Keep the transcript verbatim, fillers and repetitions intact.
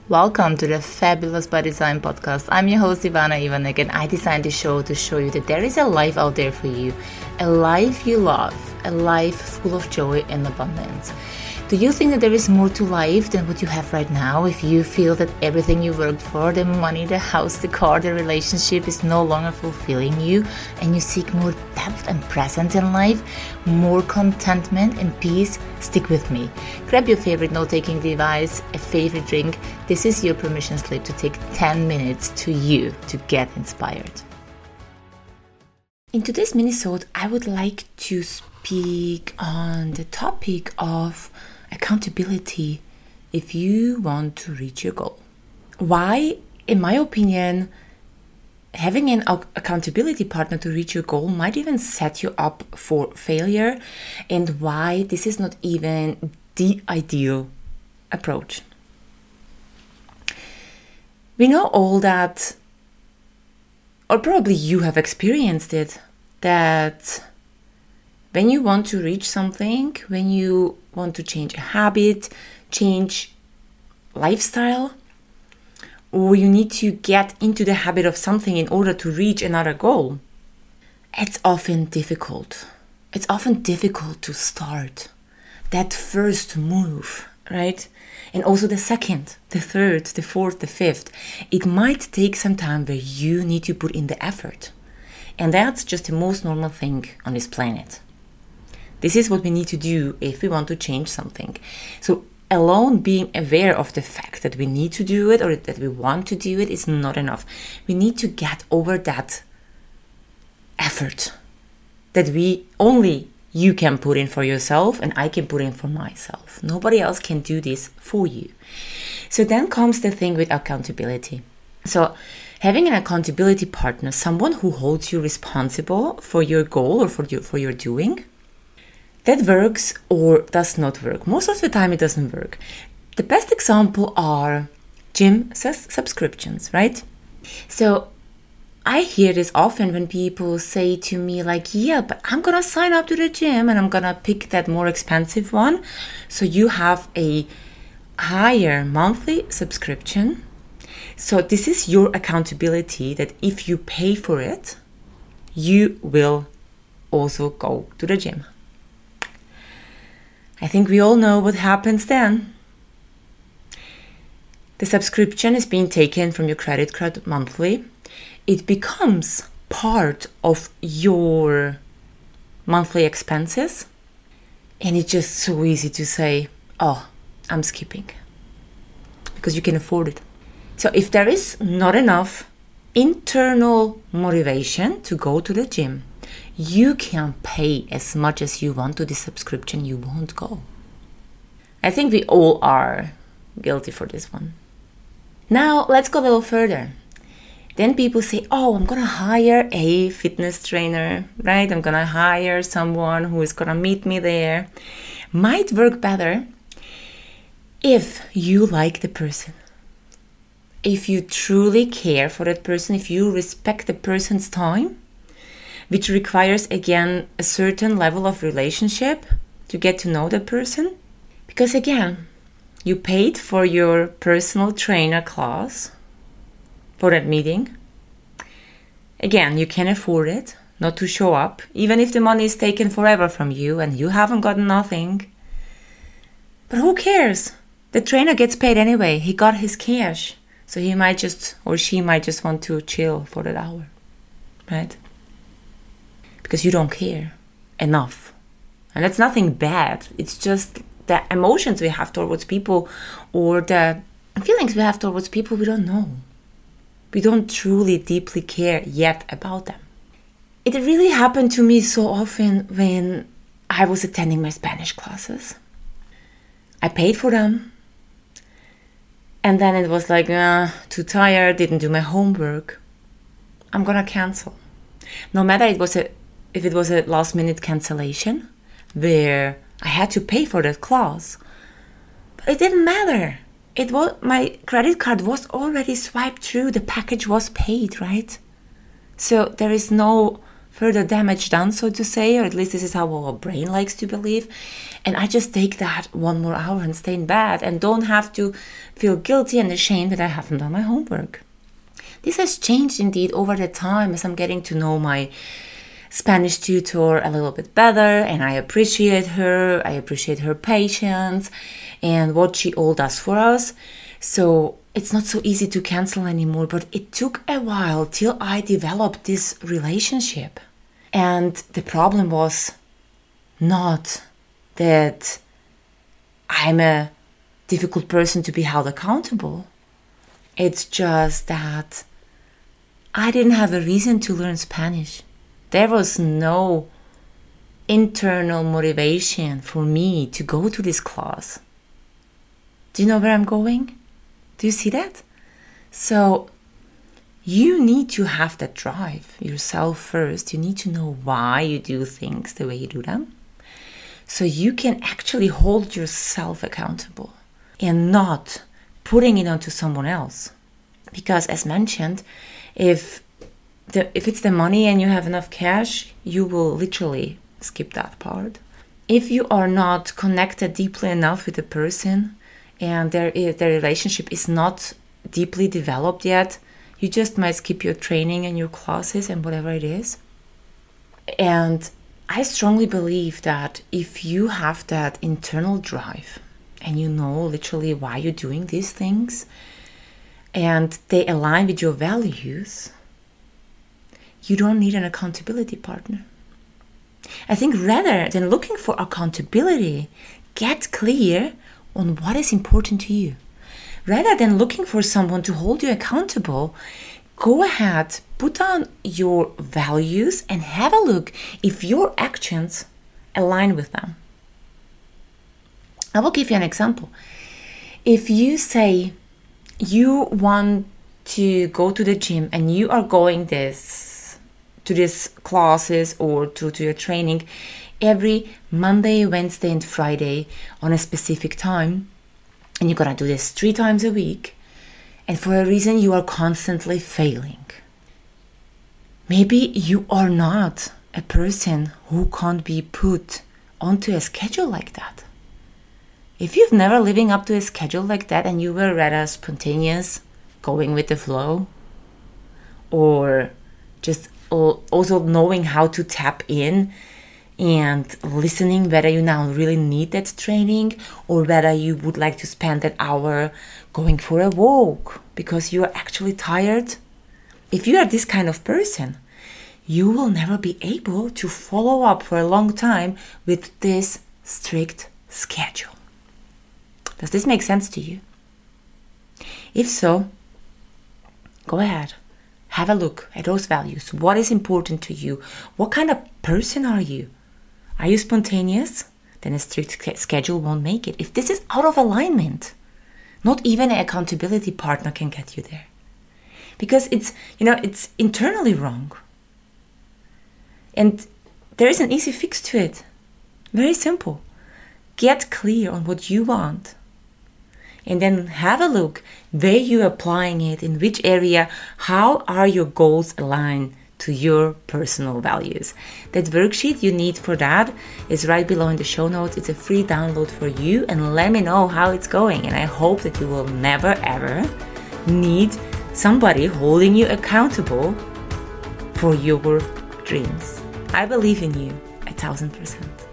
Welcome to the Fabulous by Design podcast. I'm your host Ivana Ivanek, and I designed this show to show you that there is a life out there for you, a life you love, a life full of joy and abundance. Do you think that there is more to life than what you have right now? If you feel that everything you worked for, the money, the house, the car, the relationship is no longer fulfilling you, and you seek more depth and presence in life, more contentment and peace, stick with me. Grab your favorite note-taking device, a favorite drink. This is your permission slip to take ten minutes to you to get inspired. In today's minisode, I would like to speak on the topic of accountability if you want to reach your goal. Why, in my opinion, having an accountability partner to reach your goal might even set you up for failure, and why this is not even the ideal approach. We know all that, or probably you have experienced it, that when you want to reach something, when you want to change a habit, change lifestyle, or you need to get into the habit of something in order to reach another goal, it's often difficult. It's often difficult to start that first move, right? And also the second, the third, the fourth, the fifth. It might take some time where you need to put in the effort. And that's just the most normal thing on this planet. This is what we need to do if we want to change something. So alone being aware of the fact that we need to do it or that we want to do it is not enough. We need to get over that effort that we only you can put in for yourself and I can put in for myself. Nobody else can do this for you. So then comes the thing with accountability. So having an accountability partner, someone who holds you responsible for your goal or for your, for your doing, that works or does not work. Most of the time it doesn't work. The best example are gym sus- subscriptions, right? So I hear this often when people say to me like, yeah, but I'm going to sign up to the gym and I'm going to pick that more expensive one. So you have a higher monthly subscription. So this is your accountability that if you pay for it, you will also go to the gym. I think we all know what happens then. The subscription is being taken from your credit card monthly. It becomes part of your monthly expenses. And it's just so easy to say, oh, I'm skipping. Because you can afford it. So if there is not enough internal motivation to go to the gym, you can pay as much as you want to the subscription, you won't go. I think we all are guilty for this one. Now, let's go a little further. Then people say, oh, I'm going to hire a fitness trainer, right? I'm going to hire someone who is going to meet me there. Might work better if you like the person. If you truly care for that person, if you respect the person's time, which requires, again, a certain level of relationship to get to know the person. Because, again, you paid for your personal trainer class for that meeting. Again, you can afford it not to show up, even if the money is taken forever from you and you haven't gotten nothing. But who cares? The trainer gets paid anyway. He got his cash. So he might just, or she might just want to chill for that hour, right? Because you don't care enough. And that's nothing bad. It's just the emotions we have towards people or the feelings we have towards people we don't know. We don't truly deeply care yet about them. It really happened to me so often when I was attending my Spanish classes. I paid for them. And then it was like, uh, too tired, didn't do my homework. I'm gonna cancel. No matter it was a if it was a last minute cancellation where I had to pay for that class. But it didn't matter. It was my credit card was already swiped through. The package was paid, right? So there is no further damage done, so to say, or at least this is how our brain likes to believe. And I just take that one more hour and stay in bed and don't have to feel guilty and ashamed that I haven't done my homework. This has changed indeed over the time as I'm getting to know my Spanish tutor a little bit better, and I appreciate her, I appreciate her patience and what she all does for us. So it's not so easy to cancel anymore, but it took a while till I developed this relationship. And the problem was not that I'm a difficult person to be held accountable. It's just that I didn't have a reason to learn Spanish. There was no internal motivation for me to go to this class. Do you know where I'm going? Do you see that? So you need to have that drive yourself first. You need to know why you do things the way you do them, so you can actually hold yourself accountable and not putting it onto someone else. Because as mentioned, if the if it's the money and you have enough cash, you will literally skip that part. If you are not connected deeply enough with a person and their their relationship is not deeply developed yet, you just might skip your training and your classes and whatever it is. And I strongly believe that if you have that internal drive and you know literally why you're doing these things and they align with your values, you don't need an accountability partner. I think rather than looking for accountability, get clear on what is important to you. Rather than looking for someone to hold you accountable, go ahead, put down your values and have a look if your actions align with them. I will give you an example. If you say you want to go to the gym and you are going this to these classes or to, to your training every Monday, Wednesday, and Friday on a specific time, and you're gonna do this three times a week, and for a reason you are constantly failing. Maybe you are not a person who can't be put onto a schedule like that. If you've never living up to a schedule like that and you were rather spontaneous, going with the flow, or just also knowing how to tap in and listening whether you now really need that training or whether you would like to spend that hour going for a walk because you are actually tired. If you are this kind of person, you will never be able to follow up for a long time with this strict schedule. Does this make sense to you? If so, go ahead. Have a look at those values. What is important to you? What kind of person are you? Are you spontaneous? Then a strict schedule won't make it. If this is out of alignment, not even an accountability partner can get you there. Because it's, you know, it's internally wrong. And there is an easy fix to it. Very simple. Get clear on what you want. And then have a look where you're applying it, in which area, how are your goals aligned to your personal values. That worksheet you need for that is right below in the show notes. It's a free download for you, and let me know how it's going. And I hope that you will never ever need somebody holding you accountable for your dreams. I believe in you a thousand percent.